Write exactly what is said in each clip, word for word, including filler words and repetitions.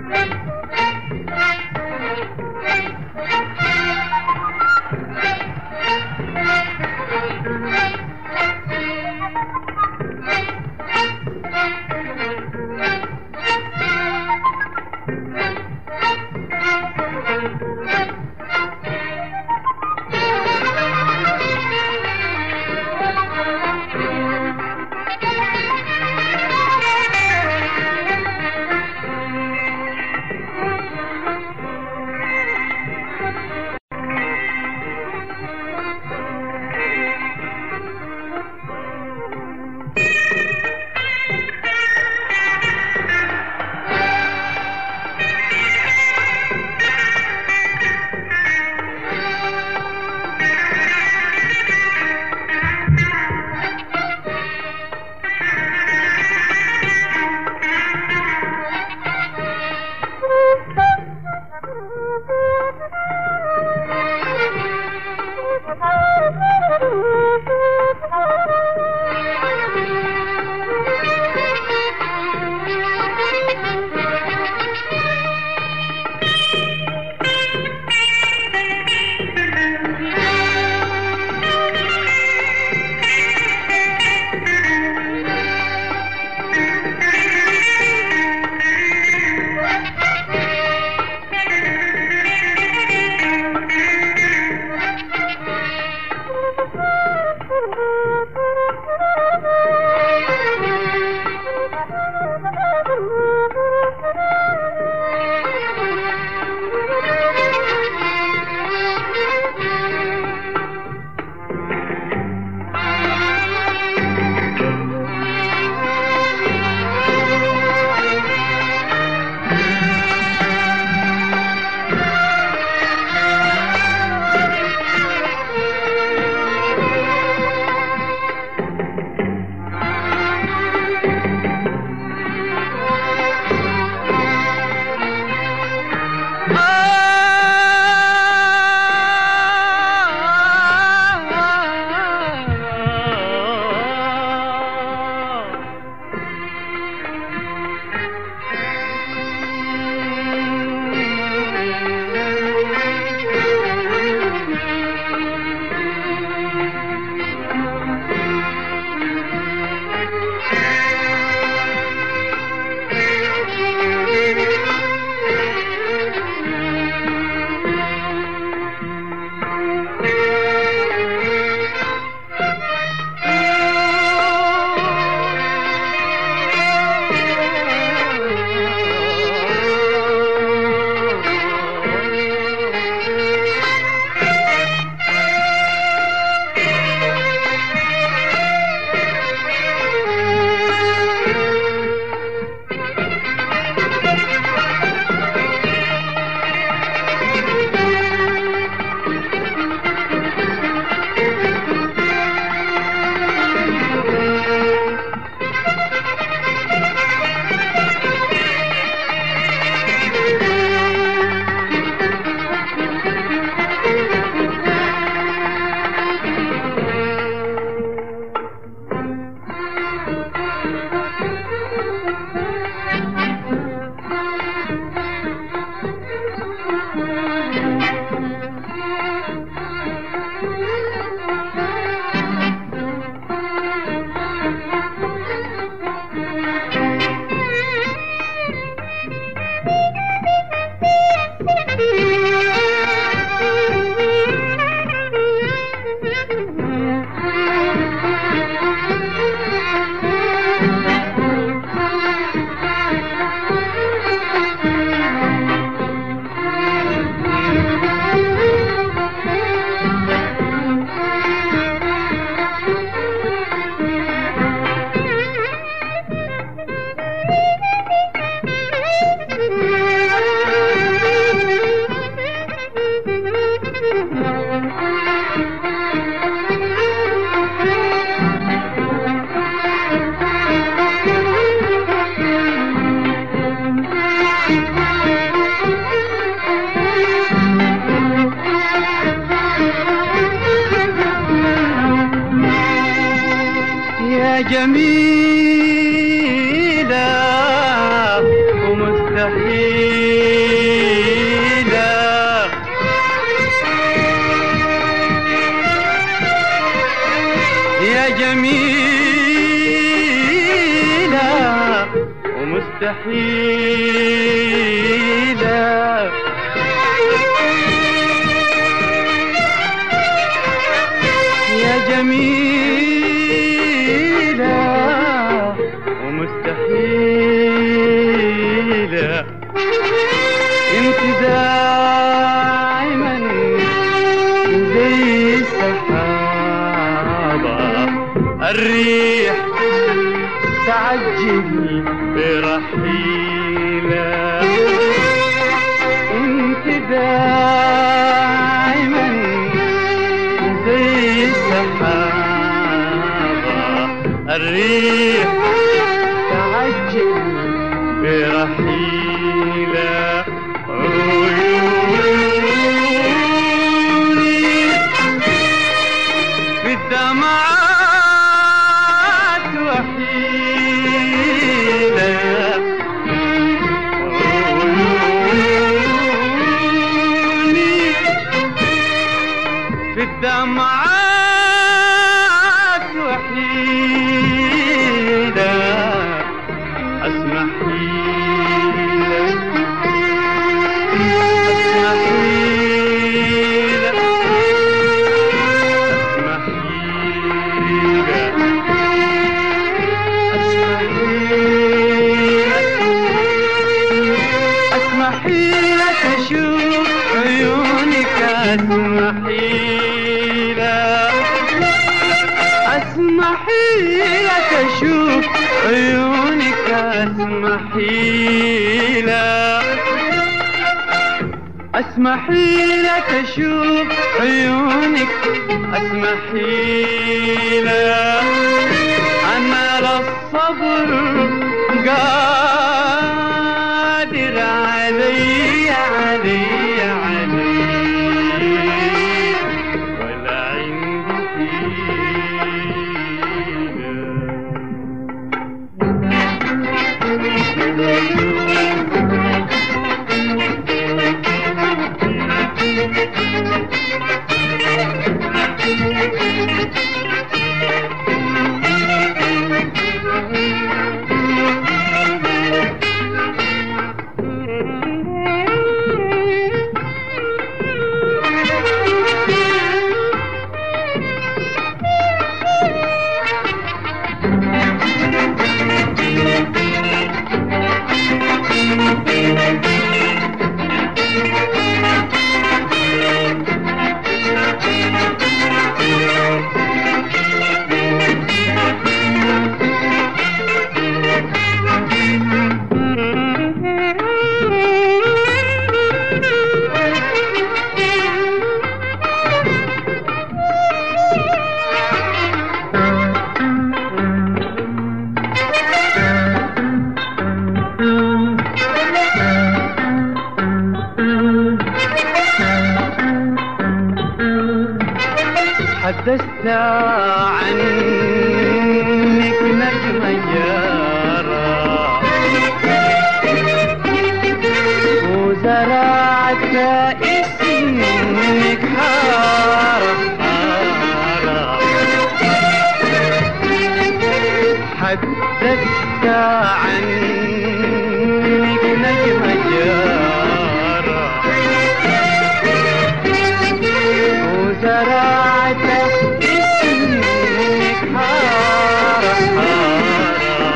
جميلة ومستحيل جميلة ومستحيلة، يا جميلة ومستحيلة، انت دائما زي السحابة، الريح تعجل برحيلة، انت دائما زي السحابة، الريح تعجل برحيلة، عيوني في الدمعات وحيلة، عيوني في الدمعات وحيدة، اسمحي لك اسمحي لك اسمحي لك اشوف عيونك، اسمحي اسمحي لك اشوف عيونك، اسمحي لك اسمحي لك اشوف عيونك، اسمحي لك، انا للصبر قادر علي علي علي، ولا عندي حدثت عنك نجمة يارا، وزرعت اسمك حارة حارة، حدثت عنك نجمة يارا، وزرعت اسمك حارة حارة،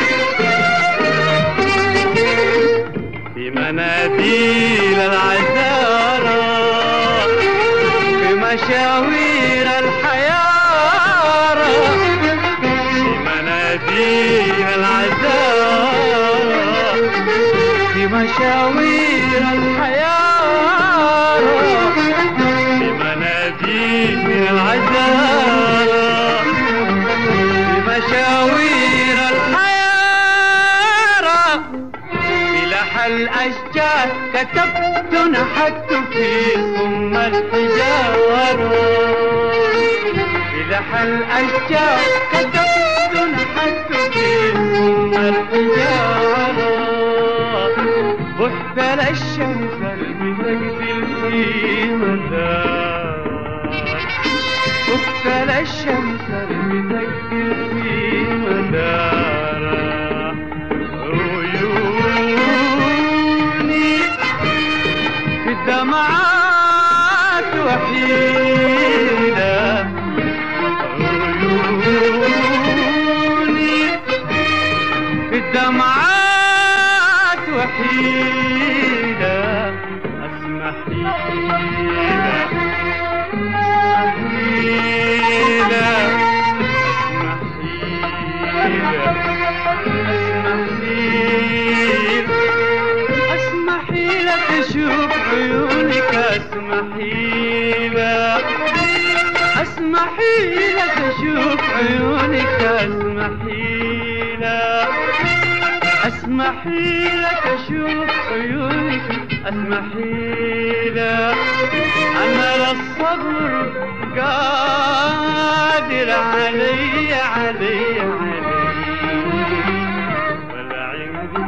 في مناديل العذارى، في مشاوير الحيارى، في مناديل العذارى، في مشاوير الحيارى، في مناديل العذارى، في مشاوير الحيارى، في لحى الأشجار كتبت نحت في ثم الحجارة، في لحى الأشجار كتبت نحت في ثم الحجارة، بحت للشمس بتقتل في مدار، وابتلى الشمس بتقل في مدارة عيوني في الدمعات وحيدة عيوني في الدمعات وحيدة اسمحي أشوف عيونك اسمحي لك اسمحي لك أشوف عيونك اسمحي لك اسمحي لك أشوف عيونك اسمحي لك أنا للصبر قادر علي علي علي ولا عندي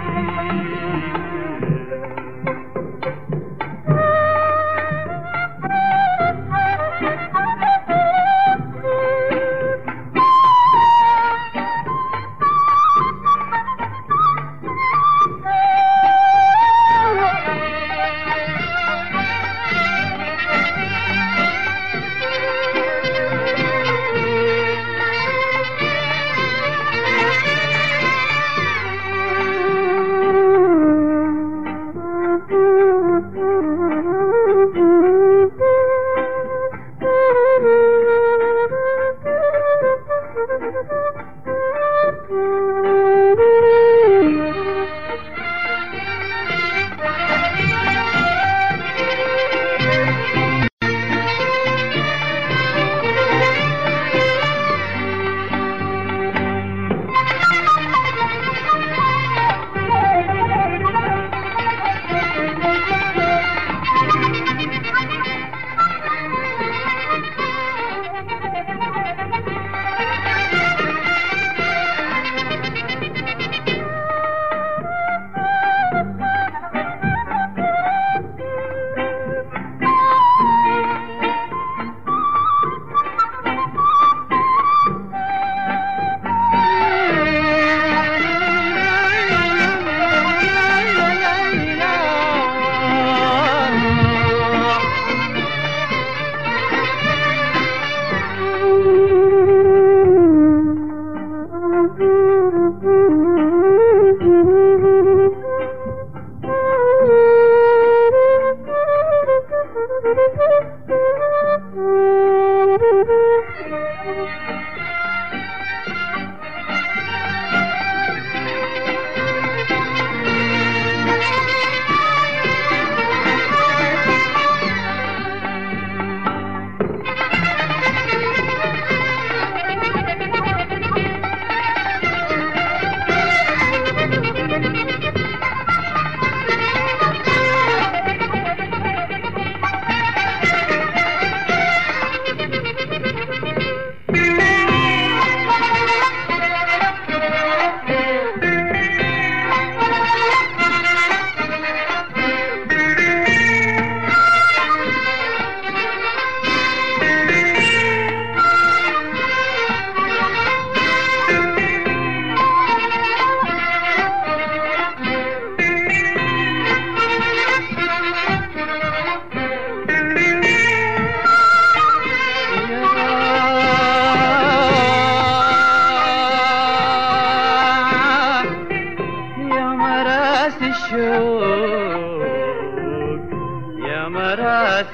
مرات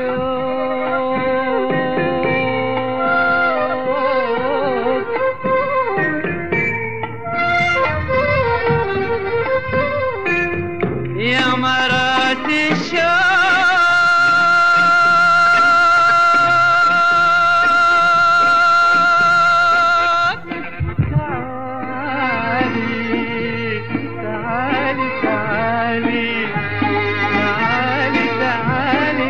الشوق يا مرات الشوق تعالي تعالي تعالي تعالي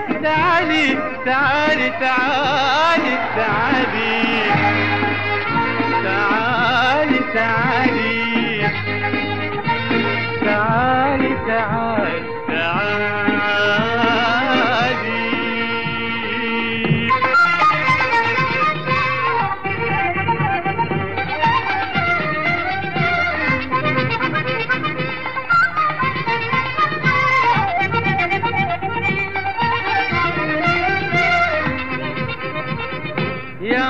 تعالي تعالي تعالي تعالي تعالي تعالي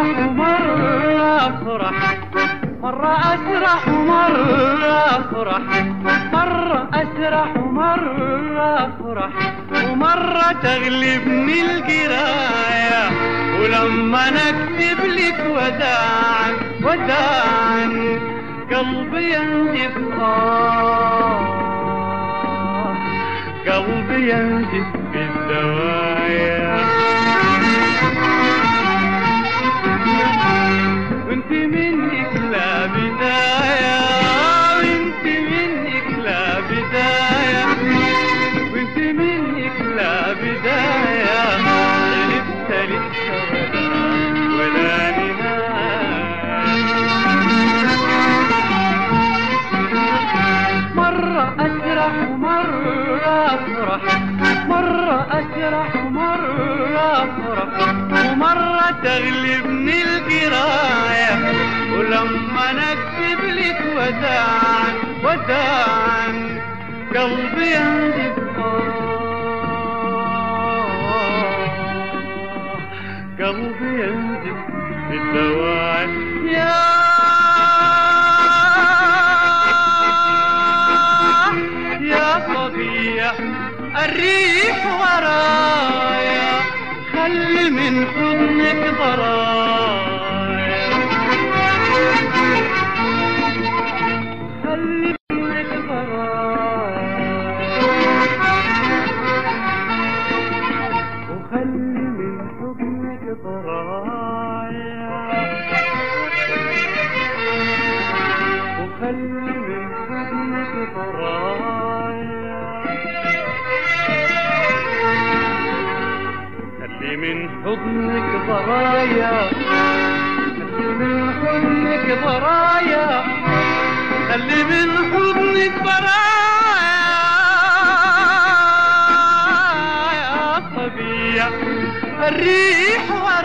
ومرة أفرح، مرة أسرح ومرة أفرح، مرة أسرح ومرة أفرح، ومرة تغلبني القراية، ولما نكتب لك وداعا وداعا قلبي ينزف، آه قلبي ينزف بالدوايا. وانت منك لا بداية، وانت منك لا بداية، وانت منك لا بداية، لسه لسه ولا نهاية. مرة أسرح ومرة أفرح، مرة أسرح ومرة أفرح، ومرة تغلبني القراية، ولما نكتب لك وداعا وداعا قلبي ينزف، قلبي ينزف بالدواعي. يا يا صبية الريح ورايا، خلي من حضنك ضرايا، خلي منك ضرايا، وخلي من حضنك ضرايا، وخلي من حضنك ضرايا، خلي من حضنك ضرايا، خلي من حضنك ضرايا، خلي من حضنك ضرايا. صبية الريح